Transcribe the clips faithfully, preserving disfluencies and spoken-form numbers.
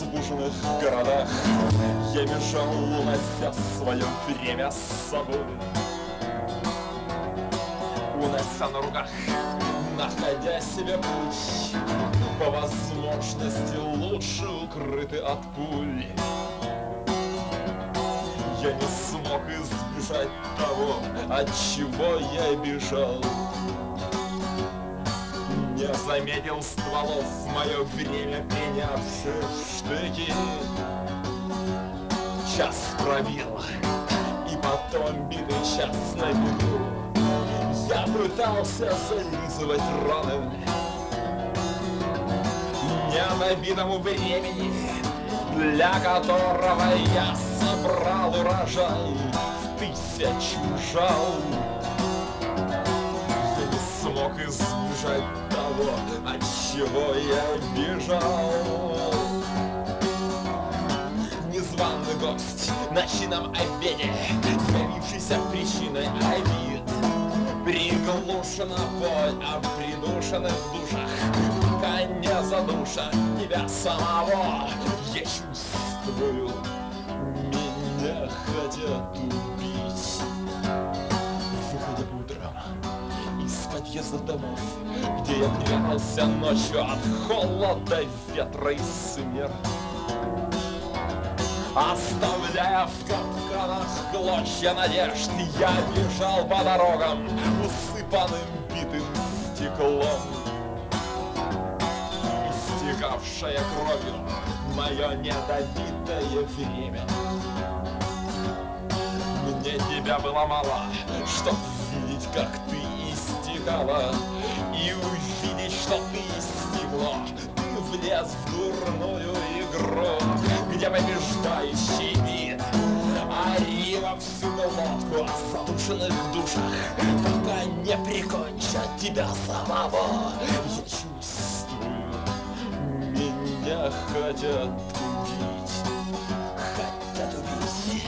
неразбуженных городах я бежал, унося свое время с собой. Унося на руках, находя себе путь, по возможности лучше укрытый от пуль. Я не смог избежать того, от чего я бежал. Не заметил стволов в мое время принявших штыки. Час пробил, и потом битый час на беду я пытался зализывать раны ненабитому времени, для которого я собрал урожай в тысячу жал. Я не смог избежать того, от чего я бежал. Незваный гость на чинном обеде, явившийся причиной обид, приглушена боль о придушенных душах, пока не задушат тебя самого. Я чувствую, меня хотят убить. Выходя утром из подъезда домов, где я прятался ночью от холода, ветра и смерти, оставляя в капканах клочья надежд, я бежал по дорогам, усыпанным битым стеклом. Истекавшее кровью мое недобитое время. Мне тебя было мало, чтоб видеть, как ты истекала, и увидеть, что ты истекло. Ты влез в дурную игру, где побеждающий вид ори во всю глотку о задушенных душах, пока не прикончат тебя самого. Я чувствую, меня хотят убить, хотят убить.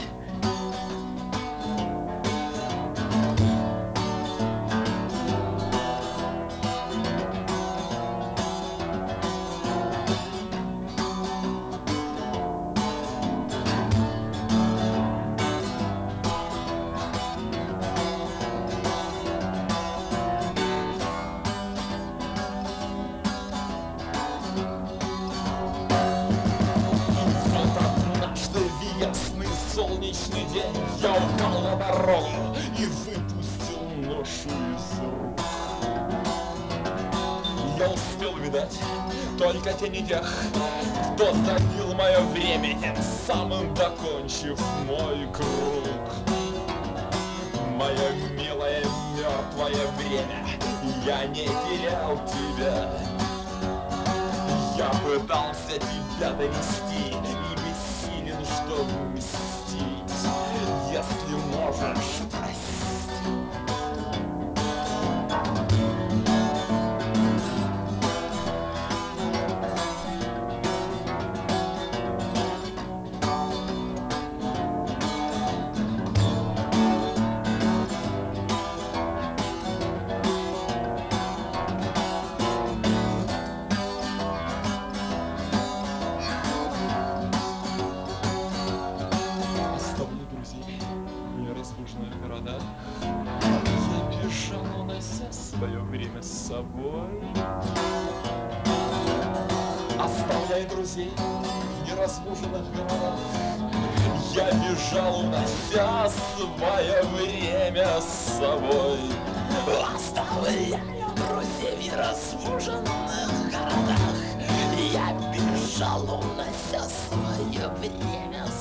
Солнечный день я упал на дорогу и выпустил ношу из рук. Я успел видать только тени тех, кто забил мое время, тем самым докончив мой круг. Мое милое мертвое время, я не терял тебя. Я пытался тебя довести и бессилен, чтобы мстить. Если можешь, прости. Неразбуженных городах я бежал, унося свое время с собой. Оставляя друзей в неразбуженных городах, я бежал, унося свое время с собой. Оставляя друзей в неразбуженных городах, я бежал, унося свое время